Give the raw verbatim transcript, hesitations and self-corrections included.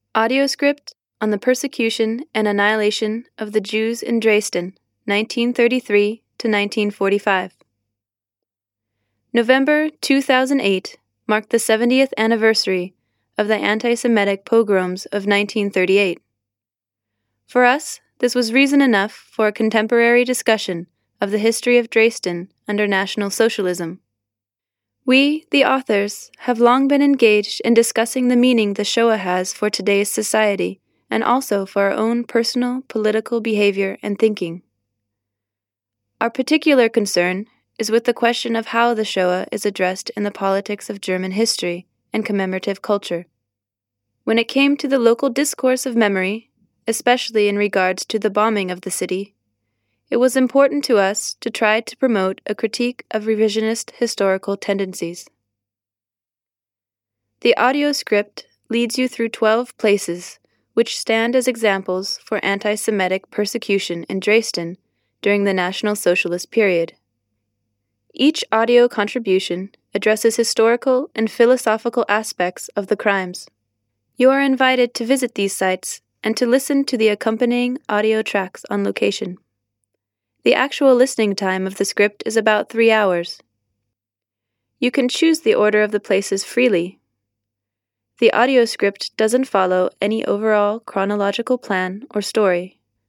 Audio script on the persecution and annihilation of the Jews in Dresden, nineteen thirty-three to nineteen forty-five. November two thousand eight marked the seventieth anniversary of the anti-Semitic pogroms of nineteen thirty-eight. For us, this was reason enough for a contemporary discussion of the history of Dresden under National Socialism. We, the authors, have long been engaged in discussing the meaning the Shoah has for today's society and also for our own personal political behavior and thinking. Our particular concern is with the question of how the Shoah is addressed in the politics of German history and commemorative culture. When it came to the local discourse of memory, especially in regards to the bombing of the city, it was important to us to try to promote a critique of revisionist historical tendencies. The audio script leads you through twelve places which stand as examples for anti-Semitic persecution in Dresden during the National Socialist period. Each audio contribution addresses historical and philosophical aspects of the crimes. You are invited to visit these sites and to listen to the accompanying audio tracks on location. The actual listening time of the script is about three hours. You can choose the order of the places freely. The audio script doesn't follow any overall chronological plan or story.